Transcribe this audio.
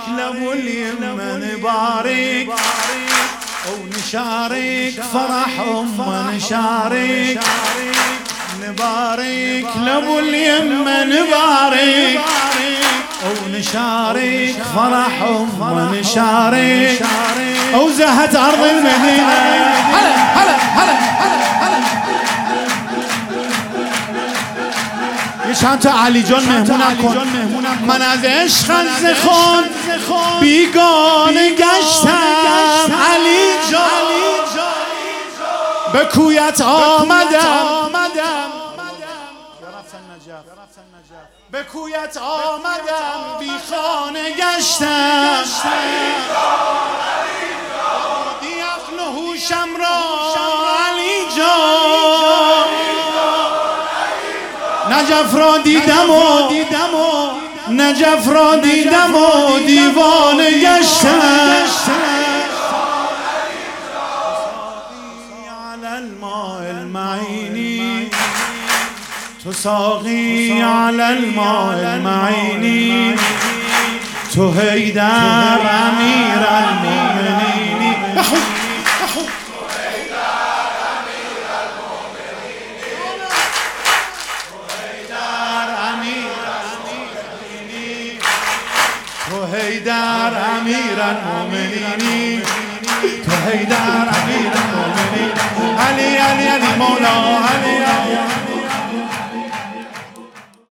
لابو اليمن بارك ونشارك فرح نشارك نبارك لابو اليمن نبارك ونشارك فرح ونشارك وزهت أرض المدينة. هلا هلا هلا هلا چند تا علی جان مهمونم کن. من از عشق زخون بیگانه گشتم علی جان، به کویت آمدم به کویت آمدم بی خانه گشتم دی عقل و هوشم را علی جان، نجف را دیدم و نجف را دیدم و دیوانه گشتم علی الماء المعینی تو ساقی علی الماء المعینی تو حیدر امیر المؤمنین تو حیدر امیر المؤمنین تو حیدر امیر المؤمنین علی علی علی مولا علی علی